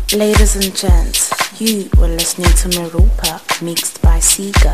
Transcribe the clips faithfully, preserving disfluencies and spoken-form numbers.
Ladies and gents, you were listening to Merupa, mixed by Sega.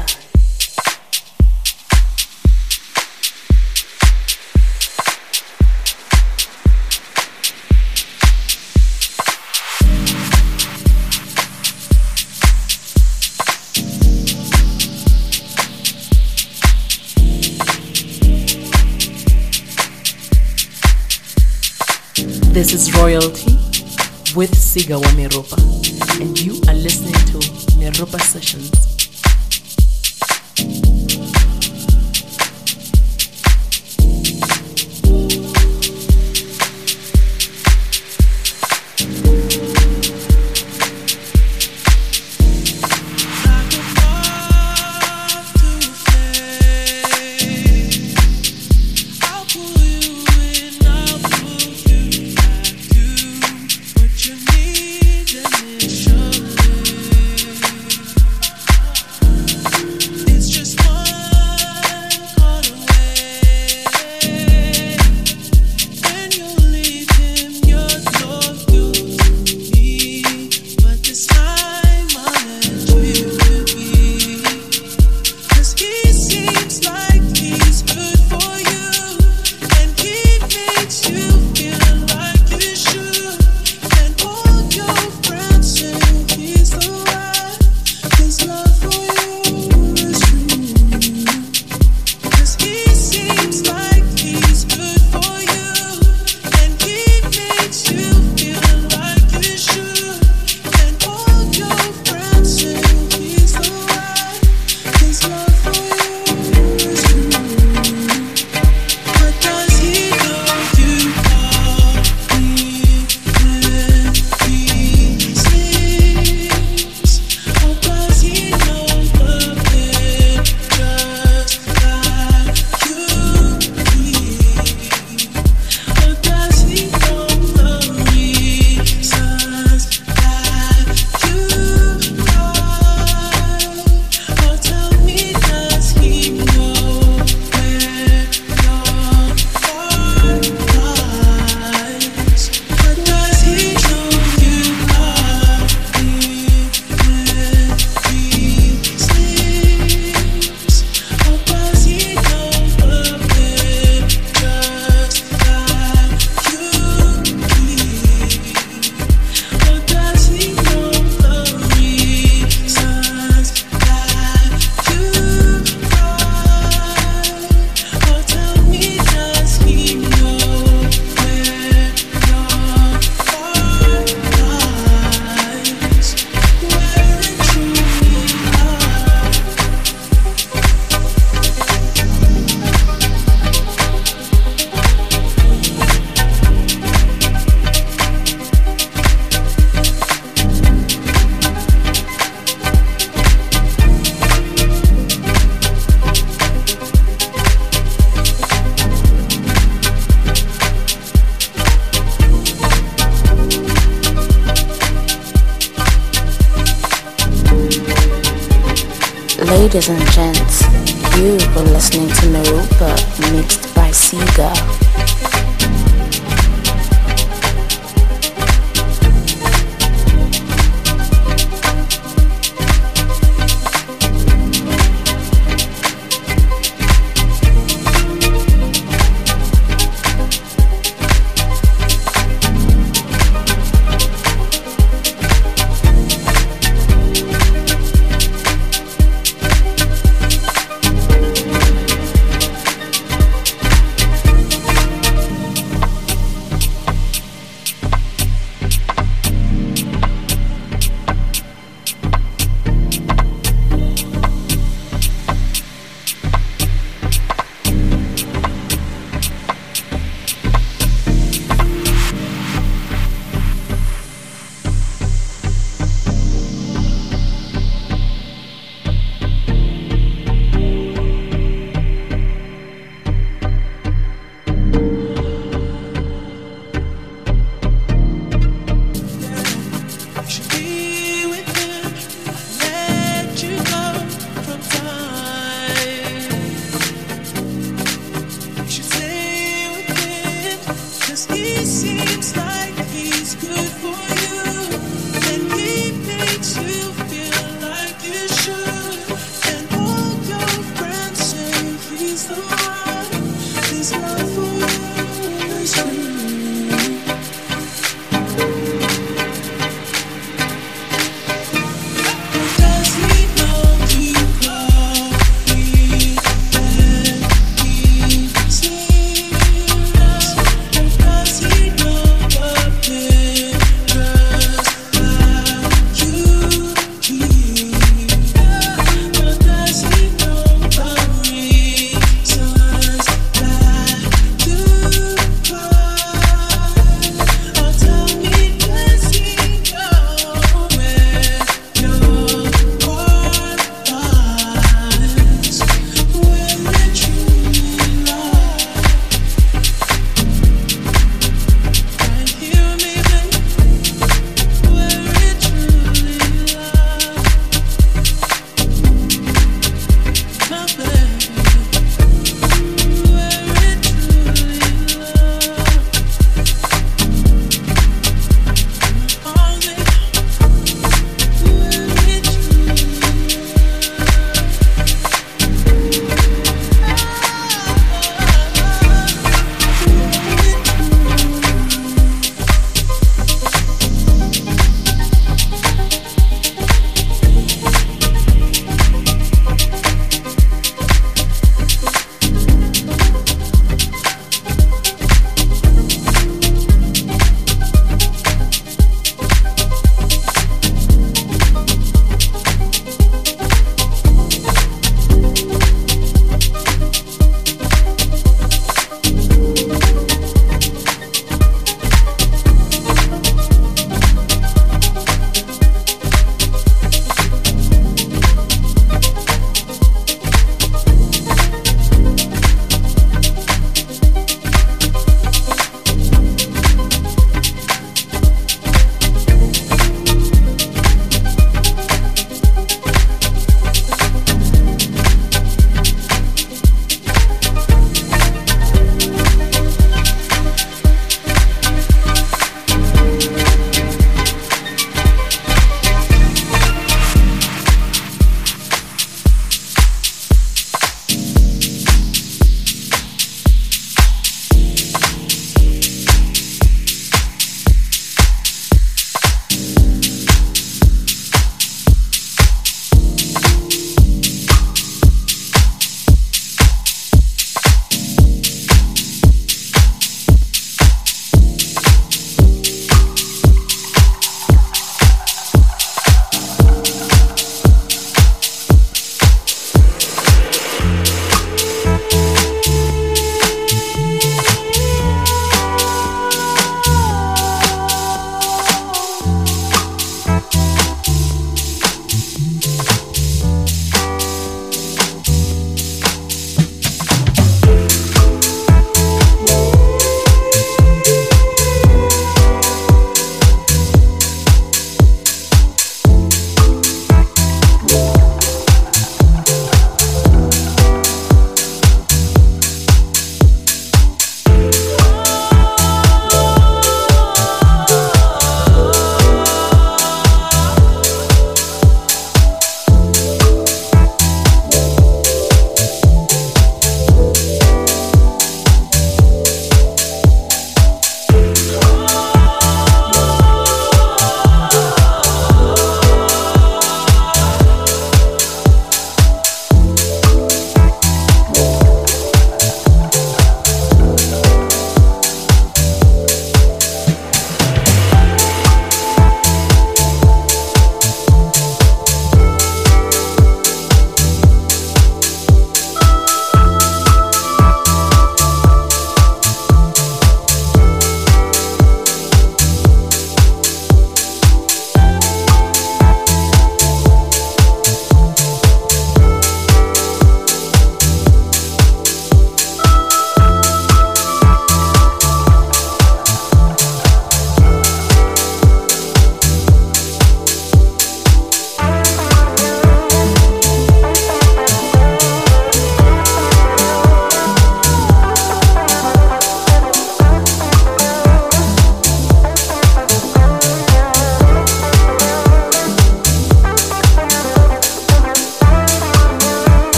This is Royalty with Siga wa Merupa, and you are listening to Merupa Sessions. Ladies and gents, you were listening to Merupa, mixed by Sega. Seems like he's good for you.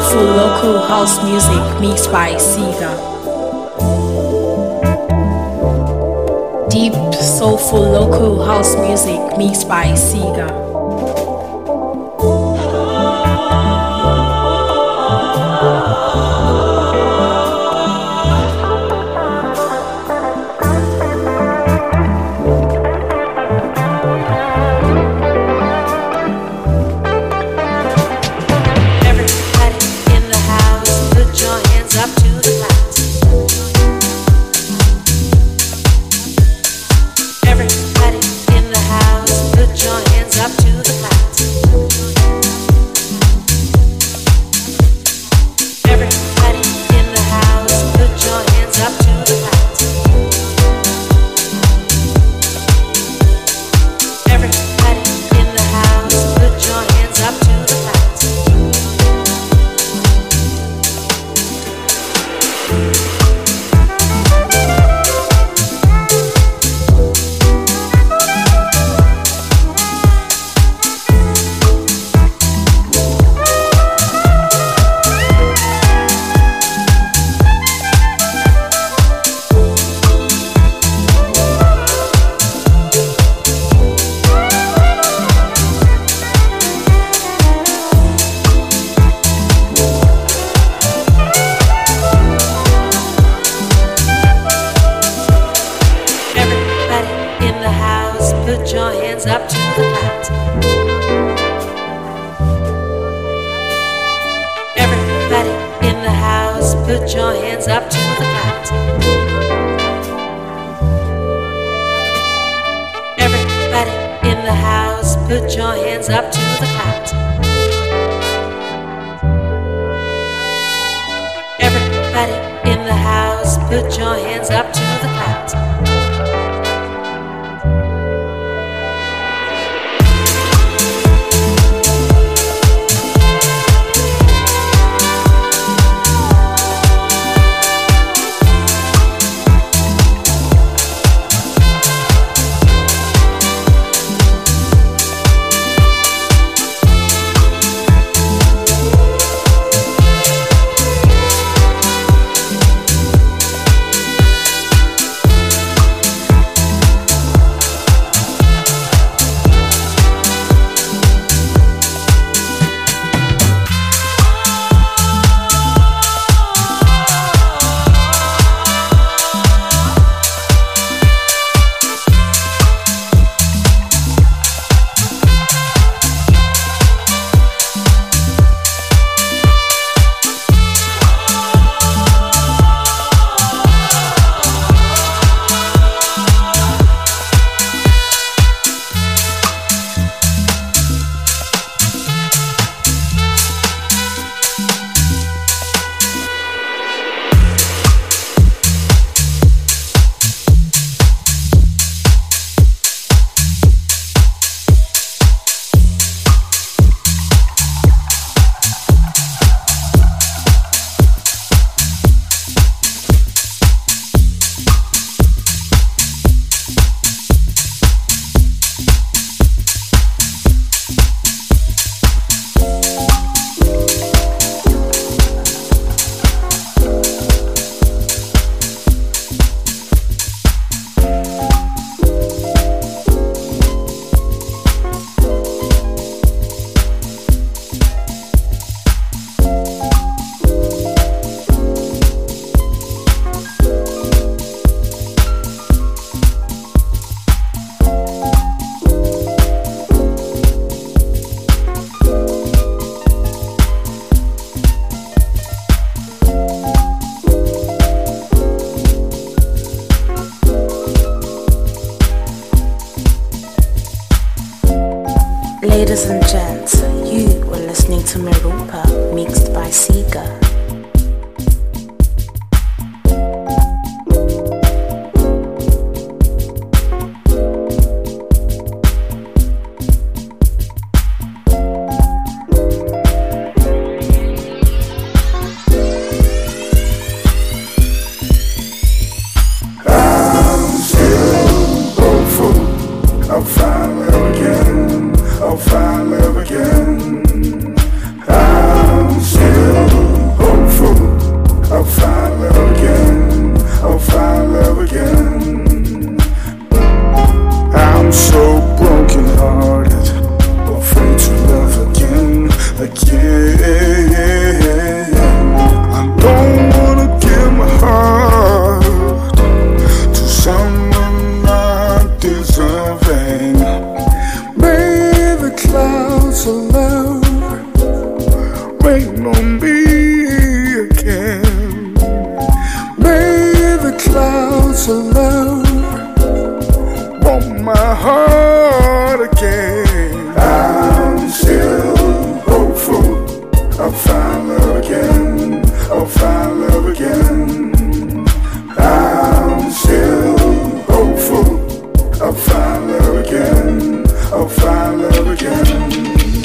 soulful local house music mixed by Siga. Deep soulful local house music mixed by Siga. Ladies and gents, you were listening to Merupa mixed by Siga. I'll find love again. I'll find love again. I'm still waiting on me again. May the clouds surround, want my heart again. I'm still hopeful I'll find love again, I'll find love again. I'm still hopeful I'll find love again, I'll find love again.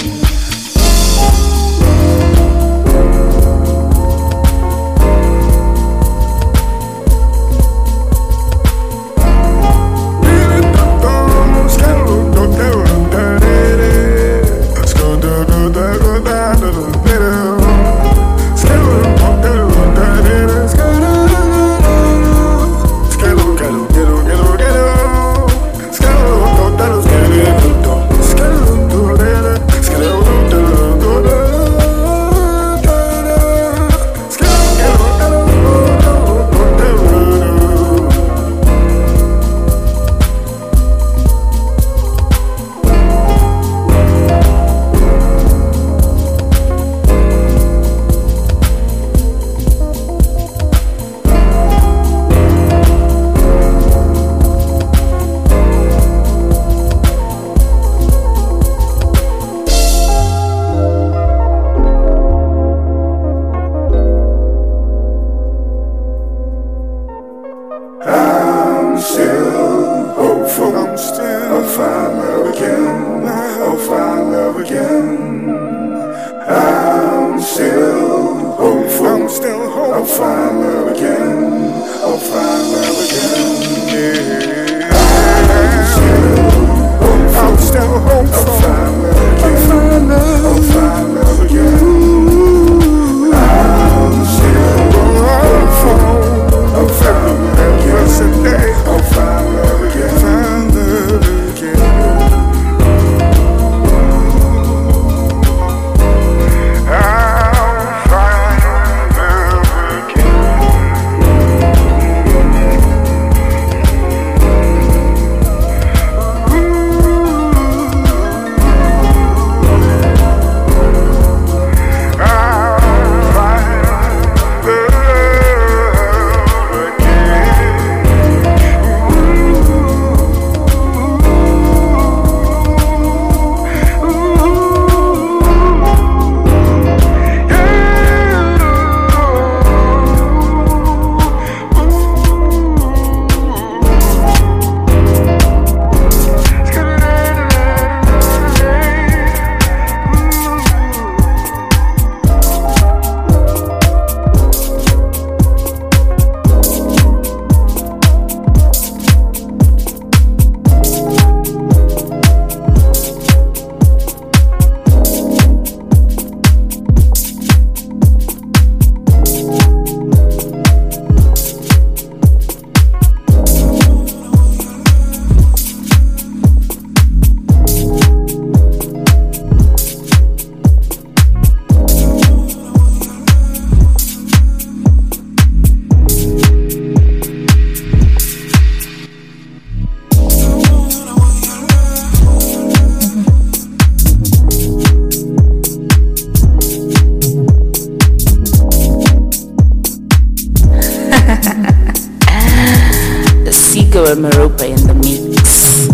Maropa in the mix.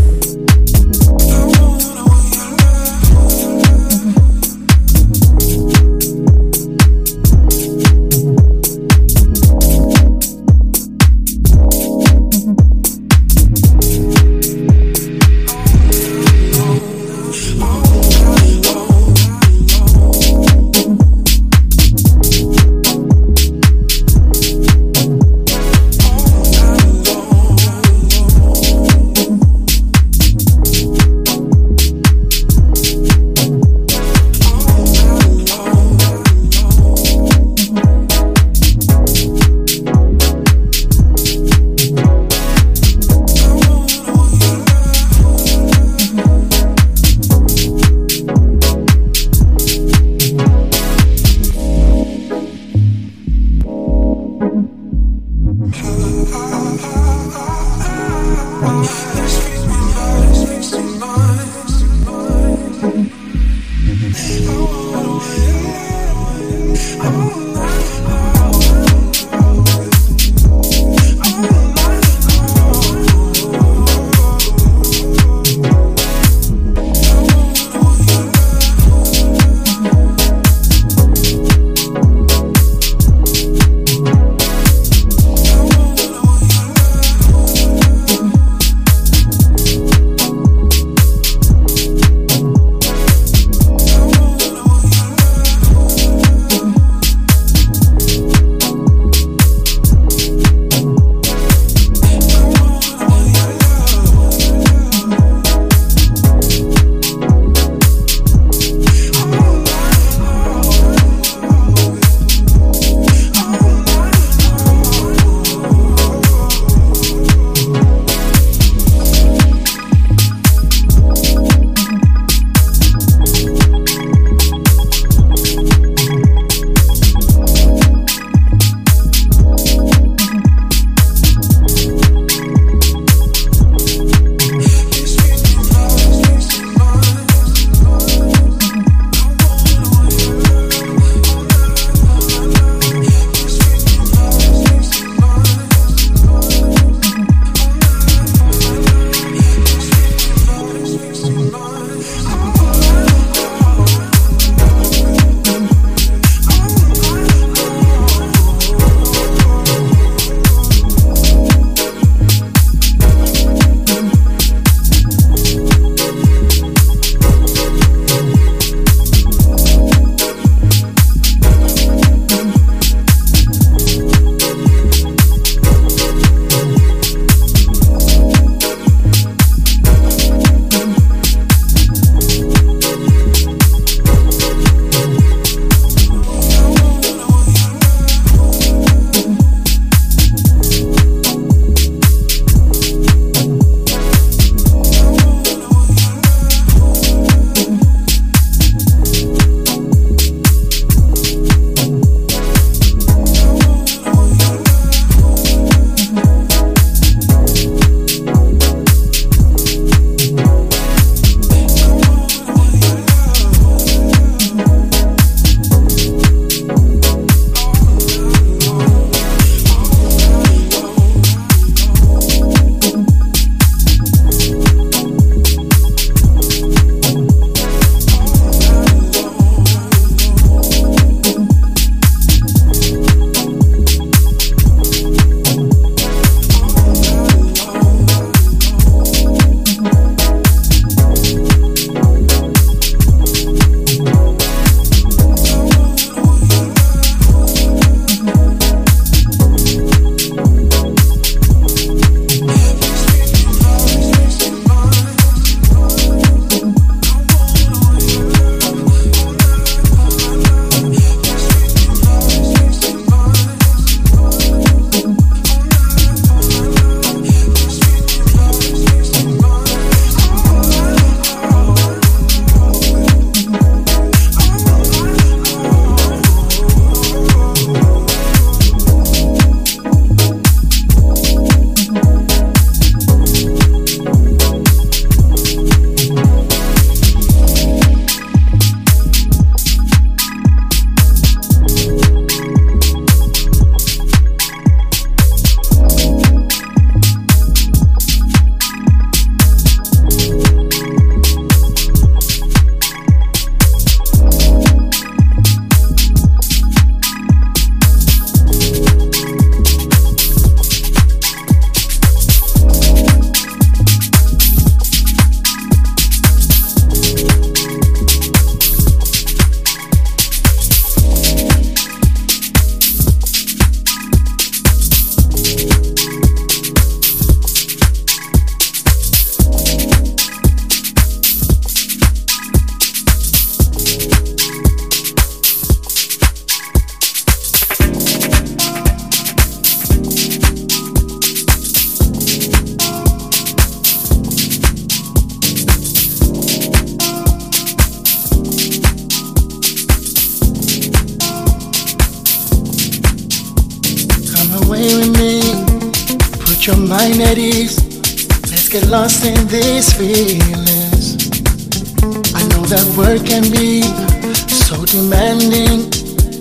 your mind at ease. Let's get lost in these feelings. I know that work can be so demanding. I see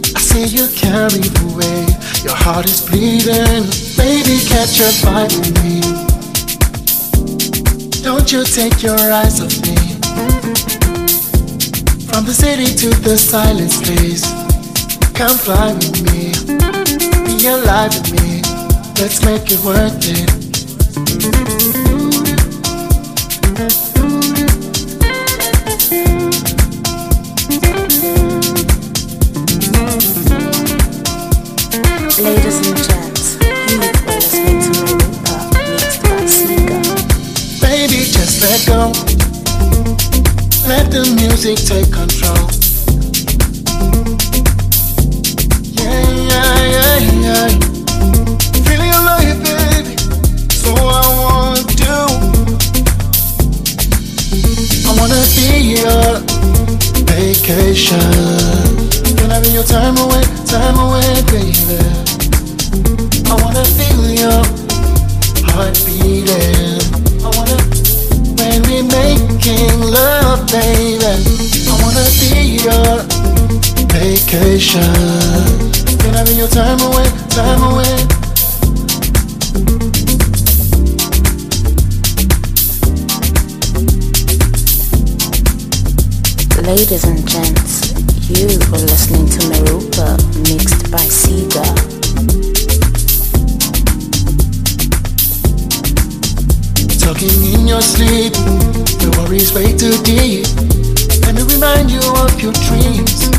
you carry the weight. Your heart is bleeding. Baby, catch a fight with me. Don't you take your eyes off me. From the city to the silent space. Come fly with me. Be alive with me. Let's make it worth it. Ladies and gents, you are listening to Marupa, mixed by Sega. Baby, just let go. Let the music take control. Yeah, yeah, yeah, yeah. Feeling alive, baby. So I wanna do. I wanna be your vacation. Can I be your time away, time away, baby? I wanna feel your heart beating. I wanna, when we making love, baby. I wanna be your vacation. Can I be your time away, time away? Ladies and gents, you are listening to Marupa, mixed by Sega. Talking in your sleep, your worries way too deep. Let me remind you of your dreams.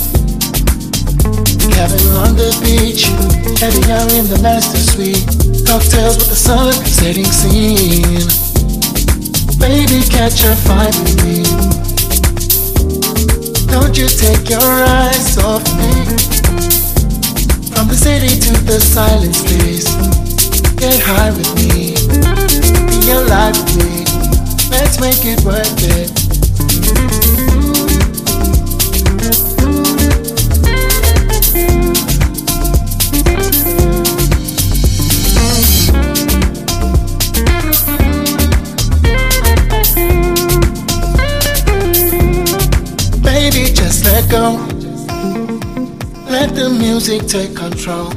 Cabin on the beach, heavy out in the master suite. Cocktails with the sun setting scene. Baby, catch a fight with me. Don't you take your eyes off me. From the city to the silent space. Get high with me. Be alive with me. Let's make it worth it. Baby, just let go. Let the music take control.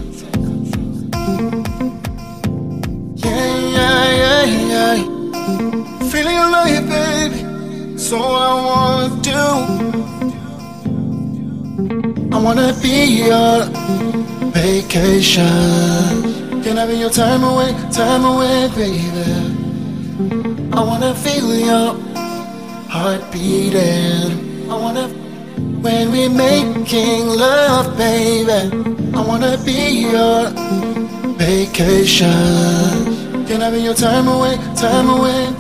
Yeah, yeah, yeah, yeah. Feeling alive, baby. So I wanna do. I wanna be your vacation. Can I be your time away, time away, baby? I wanna feel your heart beating. I wanna, when we making love, baby. I wanna be your vacation. Can I be your time away, time away?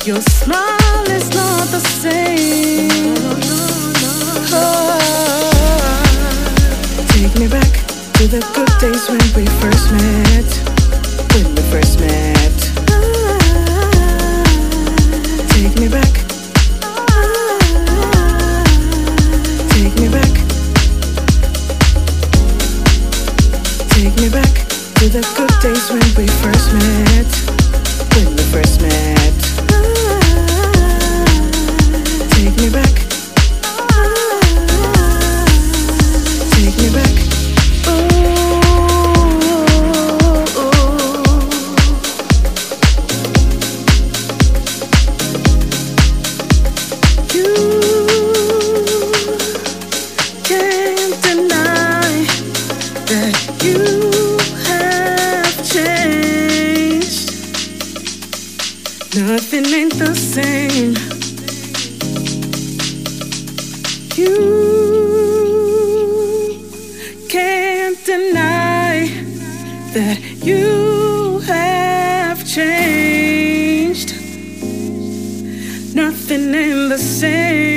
Your smile is not the same. Oh, take me back to the good days when we first met. When we first met. Take me back. Take me back. Take me back to the good days when we first met. When we first met. Take me back. Take me back. Nothing ain't the same. You can't deny that you have changed. Nothing ain't the same.